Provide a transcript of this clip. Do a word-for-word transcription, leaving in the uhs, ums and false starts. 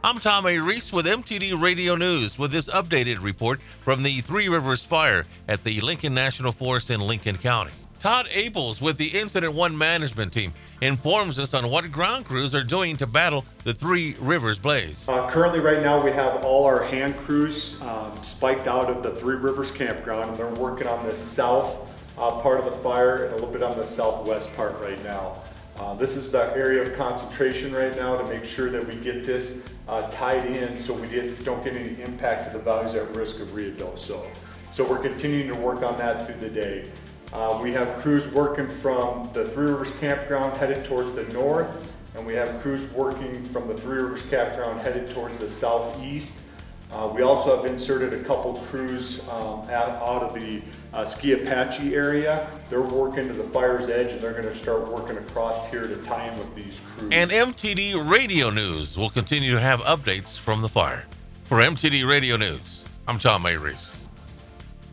I'm Tom A. Reese with M T D Radio News with this updated report from the Three Rivers Fire at the Lincoln National Forest in Lincoln County. Todd Abels with the Incident One Management Team informs us on what ground crews are doing to battle the Three Rivers blaze. Uh, currently, right now, we have all our hand crews um, spiked out of the Three Rivers campground, and they're working on the south uh, part of the fire and a little bit on the southwest part right now. Uh, this is the area of concentration right now to make sure that we get this uh, tied in so we get, don't get any impact to the values at risk of readult. So, so we're continuing to work on that through the day. Uh, we have crews working from the Three Rivers campground headed towards the north, and we have crews working from the Three Rivers campground headed towards the southeast. Uh, we also have inserted a couple crews um, out, out of the uh, Ski Apache area. They're working to the fire's edge, and they're going to start working across here to tie in with these crews. And M T D Radio News will continue to have updates from the fire. For M T D Radio News, I'm Tom A. Reese.